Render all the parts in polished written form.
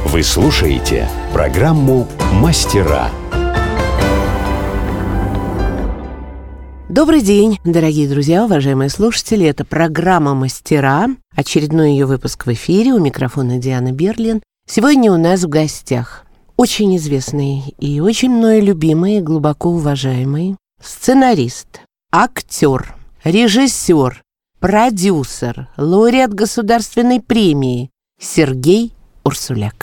Вы слушаете программу «Мастера». Добрый день, дорогие друзья, уважаемые слушатели. Это программа «Мастера». Очередной ее выпуск в эфире. У микрофона Диана Берлин. Сегодня у нас в гостях очень известный и очень мною любимый и глубоко уважаемый сценарист, актер, режиссер, продюсер, лауреат государственной премии Сергей Урсуляк.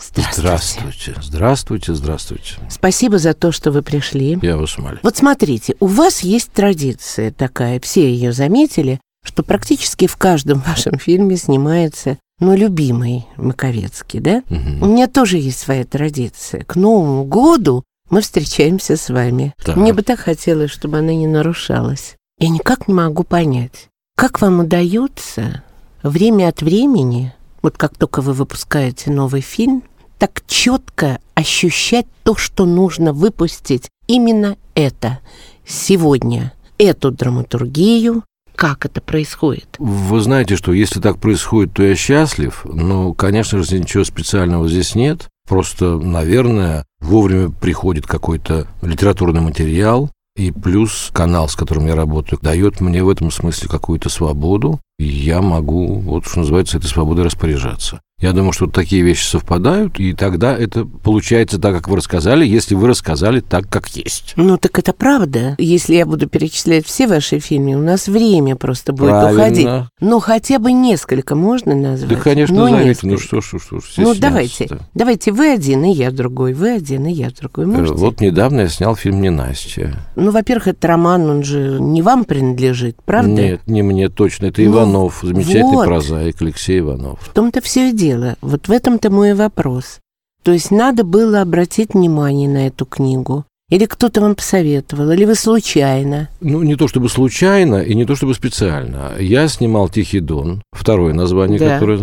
Здравствуйте. Спасибо за то, что вы пришли. Я вас умоляю. Вот смотрите, у вас есть традиция такая, все ее заметили, что практически в каждом вашем фильме снимается, любимый Маковецкий, да? Угу. У меня тоже есть своя традиция. К Новому году мы встречаемся с вами. Так. Мне бы так хотелось, чтобы она не нарушалась. Я никак не могу понять, как вам удается время от времени, вот как только вы выпускаете новый фильм, так четко ощущать то, что нужно выпустить именно это сегодня, эту драматургию. Как это происходит? Вы знаете, что если так происходит, то я счастлив. Но, конечно же, ничего специального здесь нет. Просто, наверное, вовремя приходит какой-то литературный материал, и плюс канал, с которым я работаю, дает мне в этом смысле какую-то свободу, и я могу, вот что называется, этой свободой распоряжаться. Я думаю, что такие вещи совпадают, и тогда это получается так, как вы рассказали, если вы рассказали так, как есть. Так это правда. Если я буду перечислять все ваши фильмы, у нас время просто будет Правильно. уходить. Но хотя бы несколько можно назвать? Да, конечно, несколько. назовите. Что давайте, вы один, и я другой, вы один, и я другой. Можете? Вот недавно я снял фильм «Ненастье». Во-первых, этот роман, он же не вам принадлежит, правда? Нет, не мне точно. Это Иванов, замечательный прозаик Алексей Иванов. В том-то все и дело. Вот в этом-то мой вопрос. То есть надо было обратить внимание на эту книгу? Или кто-то вам посоветовал? Или вы случайно? Не то чтобы случайно и не то чтобы специально. Я снимал «Тихий Дон», второе название, которое,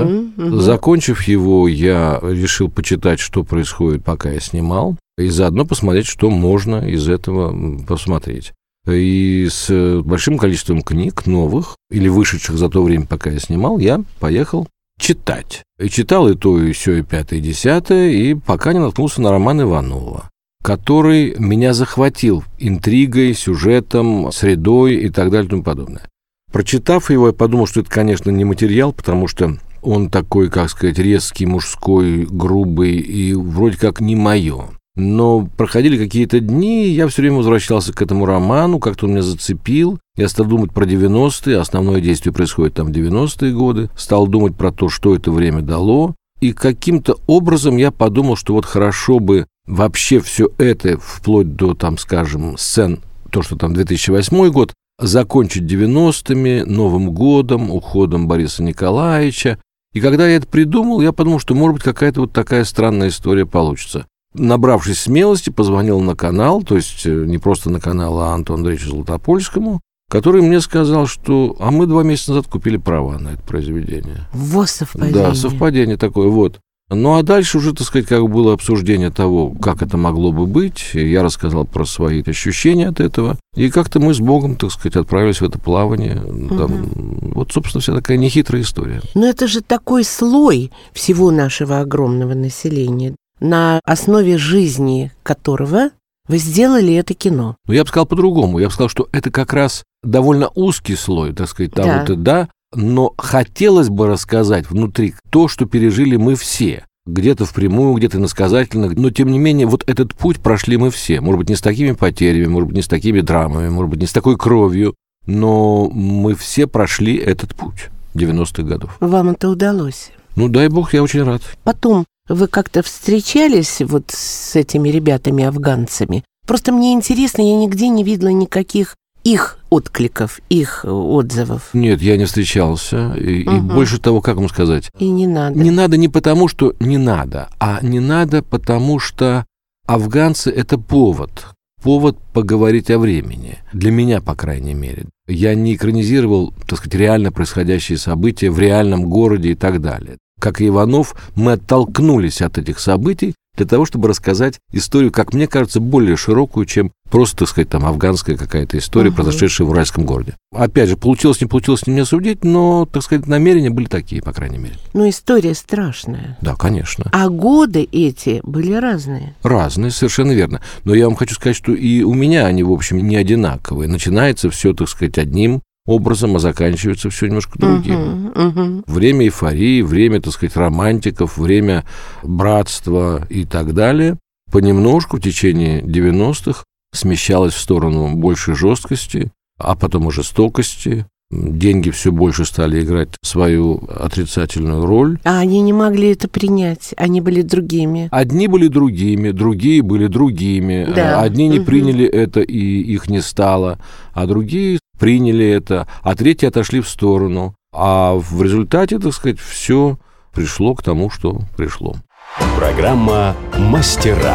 Закончив его, я решил почитать, что происходит, пока я снимал, и заодно посмотреть, что можно из этого посмотреть. И с большим количеством книг новых, или вышедших за то время, пока я снимал, я поехал читать. И читал и то, и сё, и пятое, и десятое, и пока не наткнулся на роман Иванова, который меня захватил интригой, сюжетом, средой и так далее и тому подобное. Прочитав его, я подумал, что это, конечно, не материал, потому что он такой, как сказать, резкий, мужской, грубый и вроде как не мое. Но проходили какие-то дни, и я все время возвращался к этому роману, как-то он меня зацепил. Я стал думать про 90-е, основное действие происходит там в 90-е годы. Стал думать про то, что это время дало. И каким-то образом я подумал, что вот хорошо бы вообще все это, вплоть до, скажем, сцен, то, что там 2008 год, закончить 90-ми, Новым годом, уходом Бориса Николаевича. И когда я это придумал, я подумал, что, может быть, какая-то вот такая странная история получится. Набравшись смелости, позвонил на канал, то есть не просто на канал, а Антону Андреевичу Златопольскому, который мне сказал, что мы 2 месяца назад купили права на это произведение. Вот совпадение. Да, совпадение такое, вот. А дальше уже, как было обсуждение того, как это могло бы быть. Я рассказал про свои ощущения от этого. И как-то мы с Богом, отправились в это плавание. Вот, собственно, вся такая нехитрая история. Но это же такой слой всего нашего огромного населения, на основе жизни которого вы сделали это кино. Я бы сказал по-другому. Я бы сказал, что это как раз довольно узкий слой, но хотелось бы рассказать внутри то, что пережили мы все. Где-то впрямую, где-то иносказательно. Но, тем не менее, вот этот путь прошли мы все. Может быть, не с такими потерями, может быть, не с такими драмами, может быть, не с такой кровью. Но мы все прошли этот путь 90-х годов. Вам это удалось? Дай бог, я очень рад. Потом вы как-то встречались вот с этими ребятами-афганцами? Просто мне интересно, я нигде не видела никаких их откликов, их отзывов. Нет, я не встречался. И больше того, как вам сказать? И не надо. Не надо не потому, что не надо, а не надо потому, что афганцы – это повод поговорить о времени. Для меня, по крайней мере. Я не экранизировал, реально происходящие события в реальном городе и так далее. Как и Иванов, мы оттолкнулись от этих событий для того, чтобы рассказать историю, как мне кажется, более широкую, чем просто, так сказать, там афганская какая-то история, произошедшая в Уральском городе. Опять же, получилось, не мне судить, но, так сказать, намерения были такие, по крайней мере. Но история страшная. Да, конечно. А годы эти были разные. Разные, совершенно верно. Но я вам хочу сказать, что и у меня они, в общем, не одинаковые. Начинается все, так сказать, одним образом, а заканчивается все немножко другим. Время эйфории, время, так сказать, романтиков, время братства и так далее понемножку в течение 90-х смещалось в сторону большей жесткости, а потом и жестокости. Деньги все больше стали играть свою отрицательную роль. А они не могли это принять, они были другими. Одни были другими, другие были другими. Да. Одни не приняли это, и их не стало, а другие приняли это, а третьи отошли в сторону. А в результате, так сказать, все пришло к тому, что пришло. Программа «Мастера».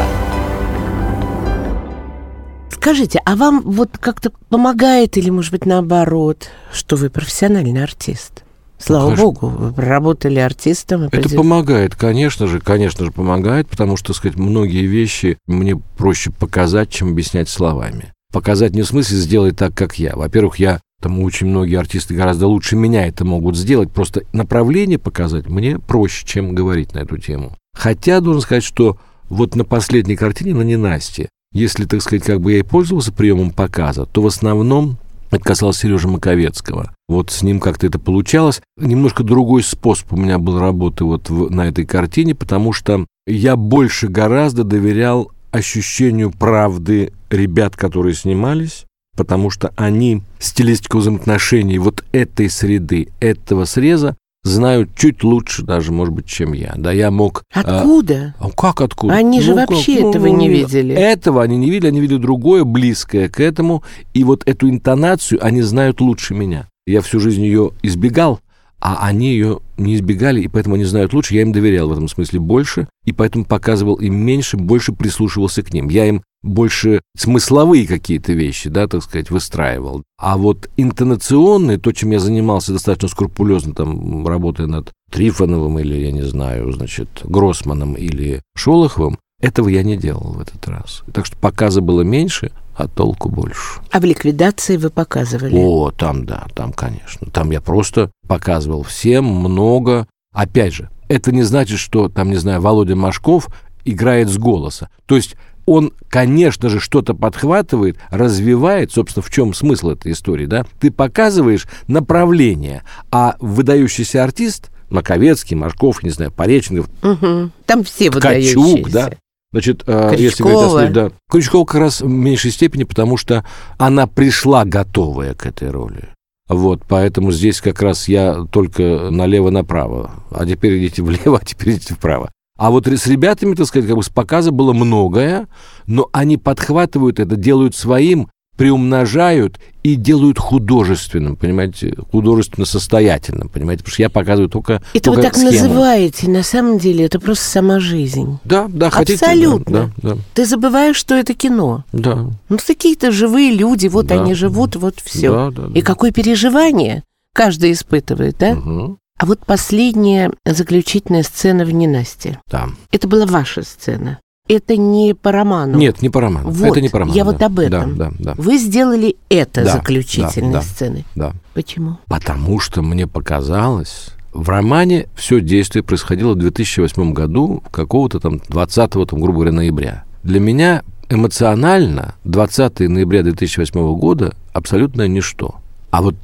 Скажите, а вам вот как-то помогает или, может быть, наоборот, что вы профессиональный артист? Слава богу, вы работали артистом. Это помогает, конечно же, помогает, потому что, так сказать, многие вещи мне проще показать, чем объяснять словами. Показать не в смысле сделать так, как я. Во-первых, там очень многие артисты гораздо лучше меня это могут сделать. Просто направление показать мне проще, чем говорить на эту тему. Хотя, должен сказать, что вот на последней картине, на «Ненастье», если, так сказать, как бы я и пользовался приемом показа, то в основном это касалось Сережи Маковецкого. Вот с ним как-то это получалось. Немножко другой способ у меня был работы вот на этой картине, потому что я больше гораздо доверял ощущению правды ребят, которые снимались, потому что они стилистику взаимоотношений вот этой среды, этого среза знают чуть лучше даже, может быть, чем я. Да, я мог... Откуда? Как откуда? Они же вообще этого не видели. Этого они не видели, они видели другое, близкое к этому, и вот эту интонацию они знают лучше меня. Я всю жизнь ее избегал, а они ее не избегали, и поэтому они знают лучше. Я им доверял в этом смысле больше, и поэтому показывал им меньше, больше прислушивался к ним. Я им больше смысловые какие-то вещи, да, так сказать, выстраивал. А вот интонационные, то, чем я занимался достаточно скрупулезно, там, работая над Трифоновым или, я не знаю, значит, Гроссманом или Шолоховым, этого я не делал в этот раз. Так что показа было меньше, а толку больше. А в «Ликвидации» вы показывали? О, там, да, там, конечно. Там я просто показывал всем много. Опять же, это не значит, что, там, не знаю, Володя Машков играет с голоса. То есть он, конечно же, что-то подхватывает, развивает. Собственно, в чем смысл этой истории, да? Ты показываешь направление, а выдающийся артист, Маковецкий, Машков, не знаю, Пореченков, там все Ткачук, выдающиеся. да? Значит, Крючкова. если говорить, да, Крючкова как раз в меньшей степени, потому что она пришла готовая к этой роли. Вот, поэтому здесь как раз я только налево-направо. А теперь идите влево, а теперь идите вправо. А вот с ребятами, так сказать, как бы с показа было многое, но они подхватывают это, делают своим, приумножают и делают художественным, понимаете, художественно-состоятельным, понимаете, потому что я показываю только это вы так схему. называете, на самом деле это просто сама жизнь. Да, хотите. Абсолютно. Да. Ты забываешь, что это кино. Да. Ну, какие-то живые люди, вот они живут, вот все. Да. И какое переживание каждый испытывает, да? Угу. А вот последняя заключительная сцена в «Ненастье». Да. Это была ваша сцена. Это не по роману. Нет, не по роману. Вот, это не по роману. Я вот об этом. Да. Вы сделали это заключительной сценой. Да. Почему? Потому что мне показалось, в романе все действие происходило в 2008 году, какого-то там 20-го, там, грубо говоря, ноября. Для меня эмоционально 20 ноября 2008 года абсолютно ничто. А вот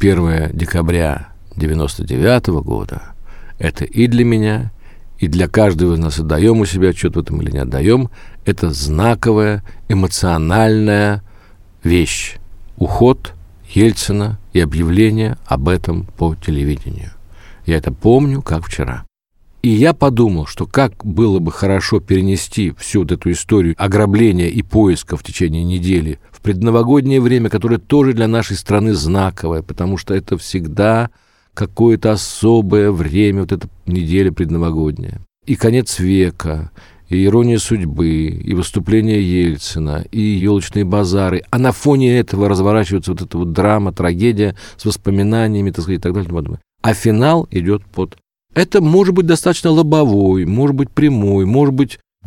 31 декабря 1999 года это и для меня, и для каждого из нас, отдаем у себя отчет в этом или не отдаем, это знаковая, эмоциональная вещь. Уход Ельцина и объявление об этом по телевидению. Я это помню, как вчера. И я подумал, что как было бы хорошо перенести всю вот эту историю ограбления и поиска в течение недели в предновогоднее время, которое тоже для нашей страны знаковое, потому что это всегда какое-то особое время, вот эта неделя предновогодняя. И конец века, и ирония судьбы, и выступление Ельцина, и елочные базары. А на фоне этого разворачивается вот эта вот драма, трагедия с воспоминаниями, так сказать, и так далее. А финал идет под... Это может быть достаточно лобовой, может быть прямой, может быть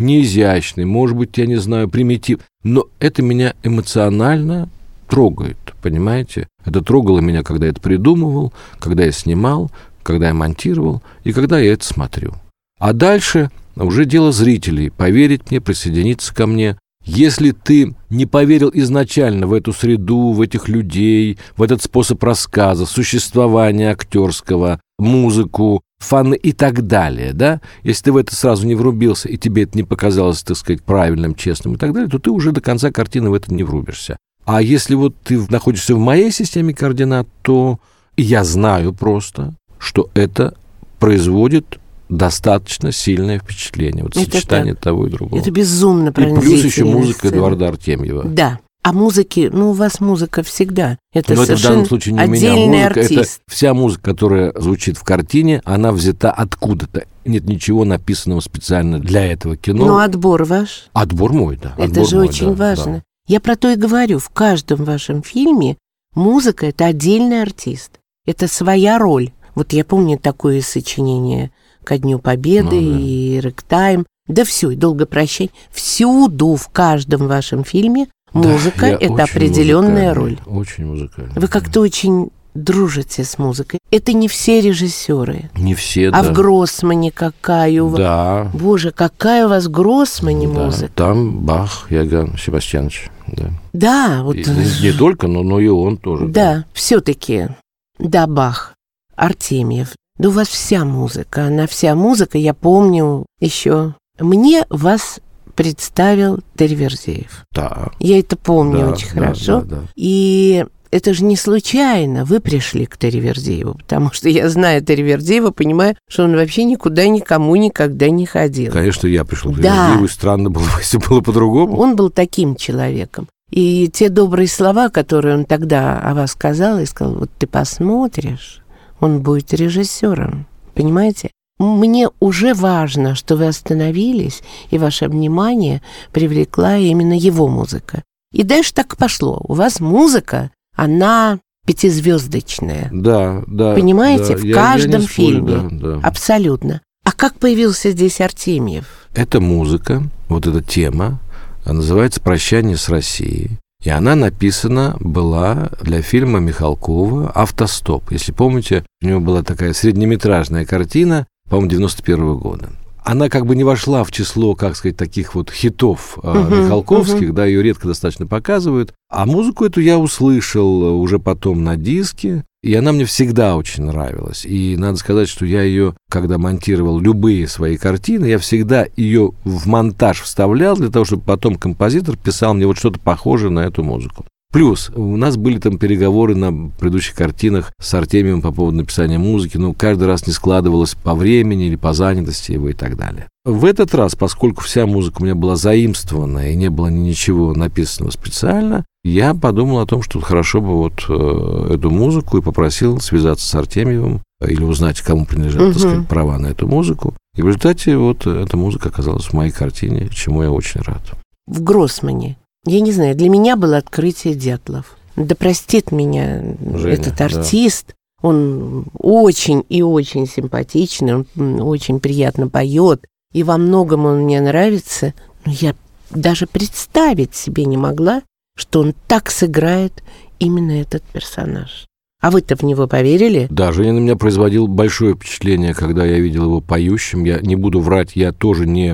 не изящный, может быть, я не знаю, примитив, но это меня эмоционально трогает, понимаете? Это трогало меня, когда я это придумывал, когда я снимал, когда я монтировал и когда я это смотрю. А дальше уже дело зрителей, поверить мне, присоединиться ко мне. Если ты не поверил изначально в эту среду, в этих людей, в этот способ рассказа, существования актерского, музыку, фаны и так далее, да, если ты в это сразу не врубился, и тебе это не показалось, так сказать, правильным, честным и так далее, то ты уже до конца картины в это не врубишься. А если вот ты находишься в моей системе координат, то я знаю просто, что это производит достаточно сильное впечатление. Вот это сочетание так. Того и другого. Это безумно пронзительная И плюс еще музыка сцена. Эдуарда Артемьева. Да. А музыки, у вас музыка всегда. Это но совершенно это в данном случае не отдельный у меня музыка. артист. Это вся музыка, которая звучит в картине, она взята откуда-то. Нет ничего написанного специально для этого кино. Но отбор ваш? Отбор мой, да. Это отбор же мой, очень да, важно. Да. Я про то и говорю. В каждом вашем фильме музыка — это отдельный артист. Это своя роль. Вот я помню такое сочинение «Ко Дню Победы» и «Рэктайм». Да все, и «Долго прощай». Всюду, в каждом вашем фильме музыка — это определенная роль. Очень музыкальная. Вы как-то очень дружите с музыкой. Это не все режиссеры. Не все, А в Гроссмане какая у вас? Да. Боже, какая у вас в Гроссмане музыка? Там Бах, Иоганн Себастьянович. Да. Да, вот. Не только, но и он тоже. Да, все-таки. Да, Бах, Артемьев. Да у вас вся музыка. Она вся музыка, я помню еще. Мне вас представил Терверзеев. Да. Я это помню очень хорошо. Да. И это же не случайно вы пришли к Терверзееву, потому что я знаю Терверзеева, понимаю, что он вообще никуда никому никогда не ходил. Конечно, я пришел к Терверзееву, и странно было, если было по-другому. Он был таким человеком. И те добрые слова, которые он тогда о вас сказал, и сказал, вот ты посмотришь, он будет режиссером, понимаете? Мне уже важно, что вы остановились, и ваше внимание привлекла именно его музыка. И дальше так пошло. У вас музыка, она пятизвездочная. Да. Понимаете, да. в каждом фильме. Да. Абсолютно. А как появился здесь Артемьев? Эта музыка, вот эта тема, называется «Прощание с Россией». И она написана была для фильма Михалкова «Автостоп». Если помните, у него была такая среднеметражная картина, по-моему, 91 года. Она как бы не вошла в число, как сказать, таких вот хитов михалковских, да, ее редко достаточно показывают. А музыку эту я услышал уже потом на диске, и она мне всегда очень нравилась. И надо сказать, что я ее, когда монтировал любые свои картины, я всегда ее в монтаж вставлял для того, чтобы потом композитор писал мне вот что-то похожее на эту музыку. Плюс у нас были там переговоры на предыдущих картинах с Артемием по поводу написания музыки, но каждый раз не складывалось по времени или по занятости его и так далее. В этот раз, поскольку вся музыка у меня была заимствована и не было ничего написанного специально, я подумал о том, что хорошо бы вот эту музыку, и попросил связаться с Артемьевым или узнать, кому принадлежат, так сказать, права на эту музыку. И в результате вот эта музыка оказалась в моей картине, чему я очень рад. В Гроссмане. Я не знаю, для меня было открытие Дятлов. Да простит меня Женя, этот артист. Да. Он очень и очень симпатичный, он очень приятно поет. И во многом он мне нравится. Но я даже представить себе не могла, что он так сыграет именно этот персонаж. А вы-то в него поверили? Да, Женя на меня производил большое впечатление, когда я видел его поющим. Я не буду врать, я тоже не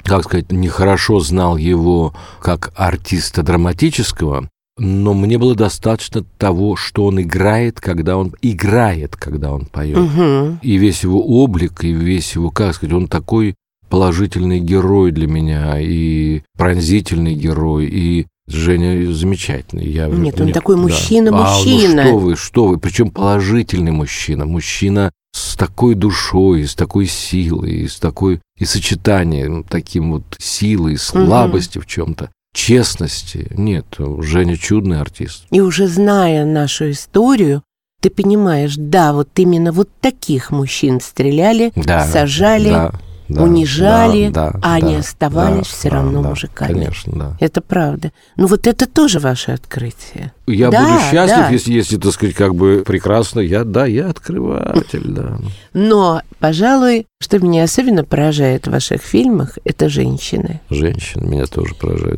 хорошо знал его как артиста драматического, но мне было достаточно того, что он играет, когда он поет. И весь его облик, и весь его, он такой положительный герой для меня, и пронзительный герой, и Женя замечательный. Нет, он такой мужчина-мужчина. Что вы, причем положительный мужчина с такой душой, с такой силой, и сочетанием таким вот силы и слабости в чем-то, честности. Нет, Женя чудный артист. И уже зная нашу историю, ты понимаешь, да, вот именно вот таких мужчин стреляли, сажали, унижали, а они оставались все равно мужиками. Конечно, да. Это правда. Ну вот это тоже ваше открытие. я буду счастлив, если, так сказать, как бы прекрасно. Я открыватель, да. Но, пожалуй, что меня особенно поражает в ваших фильмах, это женщины. Женщины меня тоже поражают.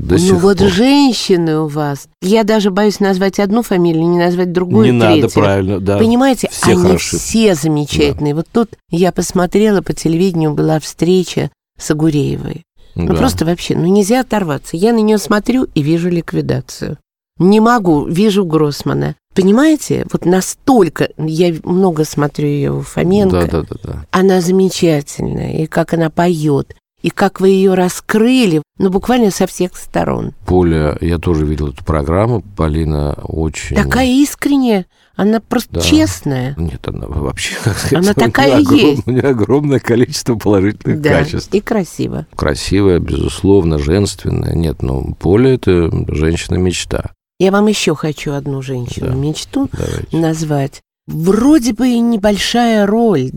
Женщины у вас. Я даже боюсь назвать одну фамилию, не назвать другую, не третью. Надо, правильно, да. Понимаете, все они хороши. все замечательные. Да. Вот тут я посмотрела по телевидению, была встреча с Агуреевой. Да. Просто вообще, нельзя оторваться. Я на нее смотрю и вижу ликвидацию. Не могу, вижу Гроссмана. Понимаете, вот настолько, я много смотрю ее у Фоменко. Да. Она замечательная, и как она поет, и как вы ее раскрыли, буквально со всех сторон. Поля, я тоже видел эту программу, Полина очень... Такая искренняя, она просто честная. Нет, она вообще, как сказать, она такая есть. У нее огромное количество положительных качеств. И красиво. Красивая, безусловно, женственная. Нет, Поля – это женщина-мечта. Я вам еще хочу одну женщину-мечту назвать. Вроде бы и небольшая роль,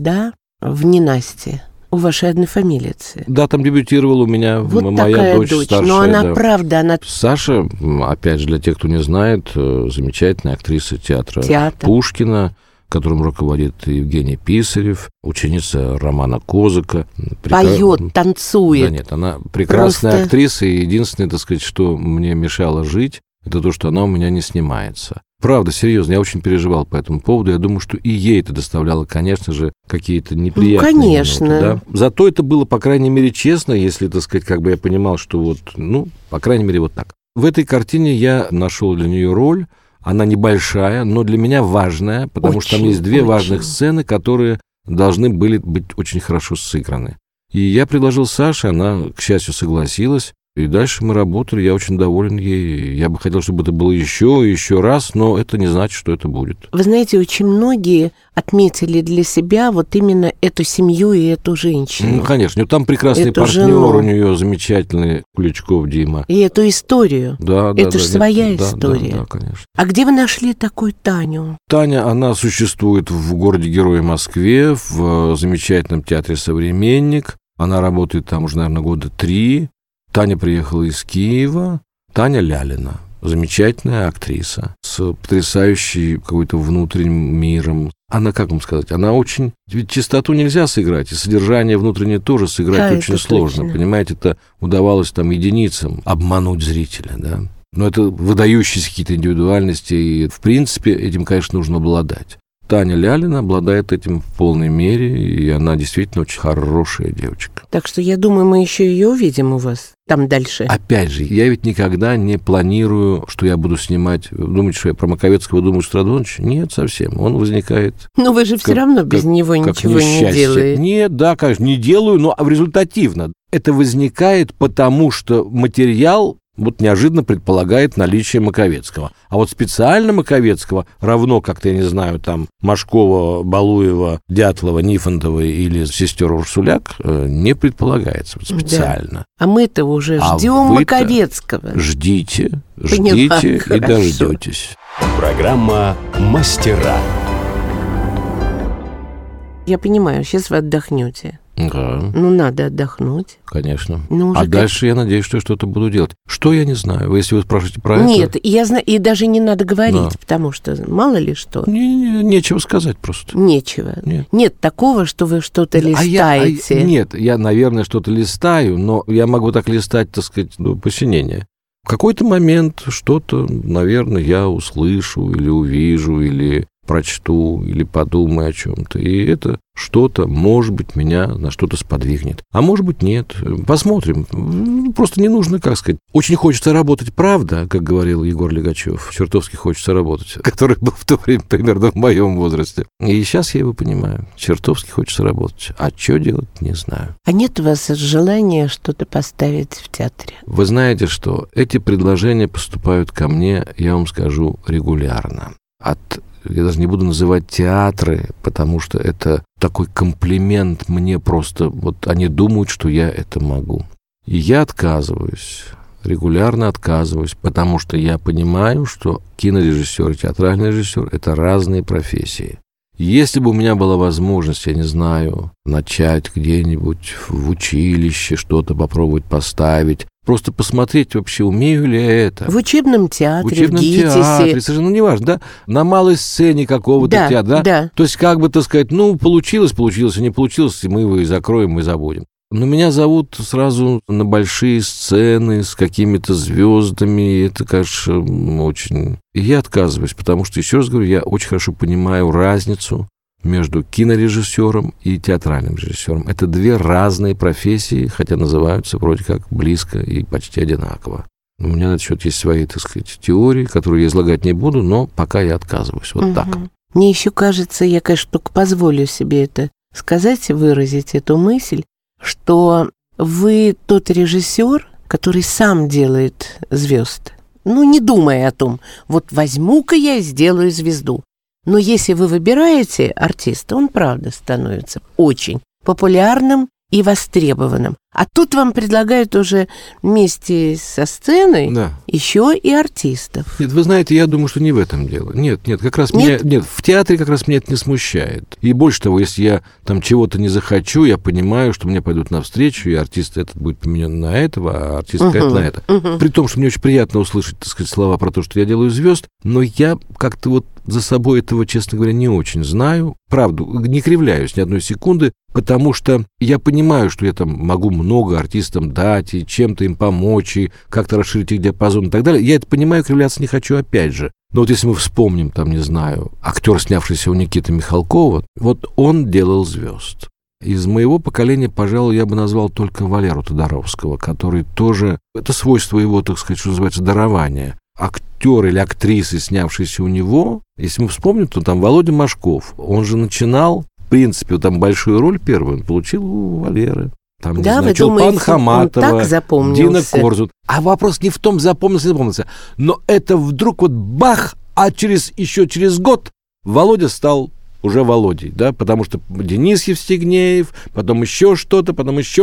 в «Ненастье». У вашей однофамилицы. Да, там дебютировала у меня моя дочь старшая. Но она правда, Саша, опять же, для тех, кто не знает, замечательная актриса театра Пушкина, которым руководит Евгений Писарев, ученица Романа Козыка. Поет, танцует. Да нет, она прекрасная актриса, и единственное, так сказать, что мне мешало жить, это то, что она у меня не снимается. Правда, серьезно, я очень переживал по этому поводу. Я думаю, что и ей это доставляло, конечно же, какие-то неприятные минуты. Да? Зато это было, по крайней мере, честно, если, так сказать, как бы я понимал, что по крайней мере, вот так. В этой картине я нашел для нее роль. Она небольшая, но для меня важная, потому что там есть две важных сцены, которые должны были быть очень хорошо сыграны. И я предложил Саше, она, к счастью, согласилась. И дальше мы работали, я очень доволен ей. Я бы хотел, чтобы это было еще и еще раз, но это не значит, что это будет. Вы знаете, очень многие отметили для себя вот именно эту семью и эту женщину. Конечно, там прекрасный партнер у нее, замечательный, Куличков Дима. И эту историю. Да, это же своя история. Да, конечно. А где вы нашли такую Таню? Таня, она существует в городе-герое Москве, в замечательном театре «Современник». Она работает там уже, наверное, года 3. Таня приехала из Киева. Таня Лялина. Замечательная актриса с потрясающей какой-то внутренним миром. Она, как вам сказать, она очень... Ведь чистоту нельзя сыграть, и содержание внутреннее тоже сыграть очень сложно. Точно. Понимаете, это удавалось там единицам обмануть зрителя, да. Но это выдающиеся какие-то индивидуальности, и, в принципе, этим, конечно, нужно обладать. Таня Лялина обладает этим в полной мере, и она действительно очень хорошая девочка. Так что я думаю, мы еще ее увидим у вас там дальше. Опять же, я ведь никогда не планирую, что я буду снимать... Думаете, что я про Маковецкого думаю, Страдоновича? Нет, совсем. Он возникает... Но вы же все равно без него ничего не делаете. Нет, да, конечно, не делаю, но результативно. Это возникает потому, что материал... неожиданно предполагает наличие Маковецкого. А вот специально Маковецкого, равно как-то, я не знаю, там, Машкова, Балуева, Дятлова, Нифонтова или сестер Урсуляк, не предполагается специально. Да. А мы-то уже ждем Маковецкого. Ждите и дождетесь. Программа «Мастера». Я понимаю, сейчас вы отдохнете. Да. Надо отдохнуть. Конечно. Дальше я надеюсь, что что-то буду делать. Что, я не знаю. Если вы спрашиваете про это... Нет, я знаю, и даже не надо говорить, потому что мало ли что. Нечего сказать просто. Нечего. Нет такого, что вы что-то листаете. Нет, я, наверное, что-то листаю, но я могу так листать, так сказать, до посинения. В какой-то момент что-то, наверное, я услышу или увижу, или прочту, или подумаю о чем-то. И это что-то, может быть, меня на что-то сподвигнет. А может быть, нет. Посмотрим. Просто не нужно, как сказать. Очень хочется работать, правда, как говорил Егор Легачев. Чертовски хочется работать. Который был в то время примерно в моем возрасте. И сейчас я его понимаю. Чертовски хочется работать. А что делать, не знаю. А нет у вас желания что-то поставить в театре? Вы знаете, что эти предложения поступают ко мне, я вам скажу, регулярно. Я даже не буду называть театры, потому что это такой комплимент мне просто. Они думают, что я это могу. И я отказываюсь, регулярно отказываюсь, потому что я понимаю, что кинорежиссер и театральный режиссер – это разные профессии. Если бы у меня была возможность, я не знаю, начать где-нибудь в училище, что-то попробовать поставить, просто посмотреть вообще, умею ли я это. В учебном театре, в театре, совершенно неважно, да? На малой сцене какого-то театра, да? То есть, как бы, так сказать, получилось, а не получилось, мы его и закроем, и забудем. Но меня зовут сразу на большие сцены с какими-то звездами, и это, конечно, очень... И я отказываюсь, потому что, еще раз говорю, я очень хорошо понимаю разницу между кинорежиссером и театральным режиссером. Это две разные профессии, хотя называются вроде как близко и почти одинаково. У меня на этот счет есть свои, так сказать, теории, которые я излагать не буду, но пока я отказываюсь. Вот так. Мне еще кажется, я, конечно, только позволю себе это сказать, выразить эту мысль, что вы тот режиссер, который сам делает звезд. Не думая о том, вот возьму-ка я и сделаю звезду. Но если вы выбираете артиста, он, правда, становится очень популярным и востребованным. А тут вам предлагают уже вместе со сценой еще и артистов. Нет, вы знаете, я думаю, что не в этом дело. Нет, как раз в театре как раз меня это не смущает. И больше того, если я там чего-то не захочу, я понимаю, что мне пойдут навстречу, и артист этот будет поменен на этого, а артистка это на это. При том, что мне очень приятно услышать, так сказать, слова про то, что я делаю звезд, но я как-то вот за собой этого, честно говоря, не очень знаю. Правда, не кривляюсь ни одной секунды, потому что я понимаю, что я там могу много артистам дать, и чем-то им помочь, и как-то расширить их диапазон и так далее. Я это понимаю, кривляться не хочу опять же. Но вот если мы вспомним, там, не знаю, актер, снявшийся у Никиты Михалкова, вот он делал звезд. Из моего поколения, пожалуй, я бы назвал только Валеру Тодоровского, который тоже... Это свойство его, так сказать, что называется, дарования. Актер или актрисы, снявшиеся у него, если мы вспомним, то там Володя Машков, он же начинал, в принципе, вот там большую роль первую он получил у Валеры. Там, да, вы думаете, Чулпан Хаматова, Дина Корзун. А вопрос не в том, запомнился, но это вдруг вот бах, а еще через год Володя стал уже Володей, да, потому что Денис Евстигнеев, потом еще что-то,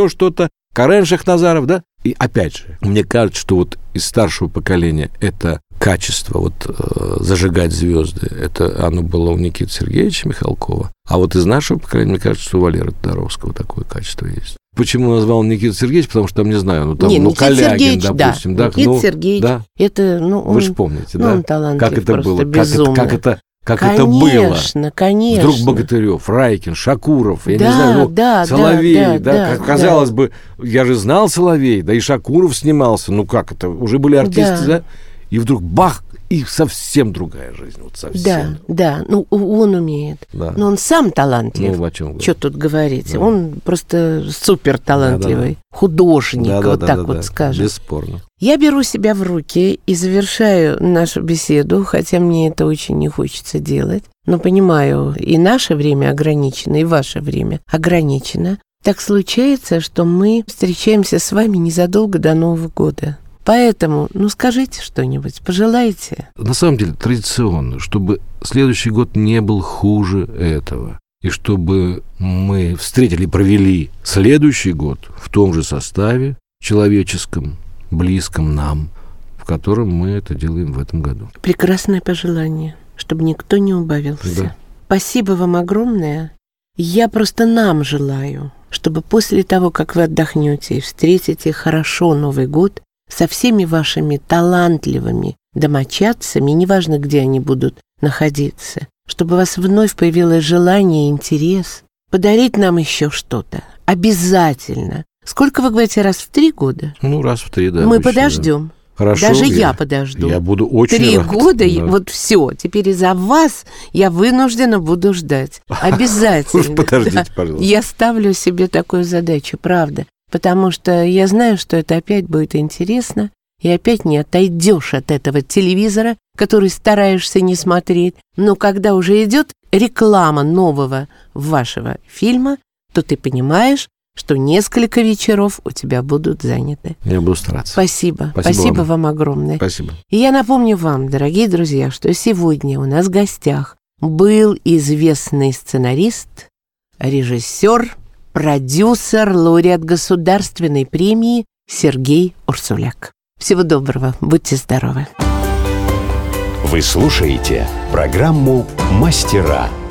Карен Шахназаров, да. И опять же, мне кажется, что вот из старшего поколения это качество, вот зажигать звезды, это оно было у Никиты Сергеевича Михалкова. А вот из нашего поколения, мне кажется, что у Валеры Тодоровского такое качество есть. Почему назвал Никита Сергеевич? Потому что там, не знаю, Калягин, допустим. Да. Никита Сергеевич, да. Это, вы же помните, да? Он талантлив, как это было, безумно. Как это было. Конечно. Вдруг Богатырев, Райкин, Шакуров, я не знаю, Соловей, казалось бы, я же знал Соловей, да и Шакуров снимался, как это, уже были артисты, да? И вдруг бах, и совсем другая жизнь, вот совсем. Да, он умеет. Да. Но он сам талантлив. О чем что тут говорить? Да. Он просто супер талантливый. Художник, скажем. Бесспорно. Я беру себя в руки и завершаю нашу беседу, хотя мне это очень не хочется делать. Но понимаю, и наше время ограничено, и ваше время ограничено. Так случается, что мы встречаемся с вами незадолго до Нового года. Поэтому, скажите что-нибудь, пожелайте. На самом деле, традиционно, чтобы следующий год не был хуже этого. И чтобы мы встретили и провели следующий год в том же составе человеческом, близком нам, в котором мы это делаем в этом году. Прекрасное пожелание, чтобы никто не убавился. Да. Спасибо вам огромное. Я просто нам желаю, чтобы после того, как вы отдохнете и встретите хорошо Новый год, со всеми вашими талантливыми домочадцами, неважно, где они будут находиться, чтобы у вас вновь появилось желание и интерес подарить нам еще что-то. Обязательно. Сколько, вы говорите, раз в 3 года? Раз в 3, да. Мы подождем. Хорошо. Даже я подожду. Я буду очень 3 рад. года, вот все. Теперь из-за вас я вынуждена буду ждать. Обязательно. Подождите, пожалуйста. Я ставлю себе такую задачу, правда. Потому что я знаю, что это опять будет интересно, и опять не отойдешь от этого телевизора, который стараешься не смотреть. Но когда уже идет реклама нового вашего фильма, то ты понимаешь, что несколько вечеров у тебя будут заняты. Я буду стараться. Спасибо вам огромное. Спасибо. И я напомню вам, дорогие друзья, что сегодня у нас в гостях был известный сценарист, режиссер, продюсер, лауреат государственной премии Сергей Урсуляк. Всего доброго, будьте здоровы. Вы слушаете программу «Мастера».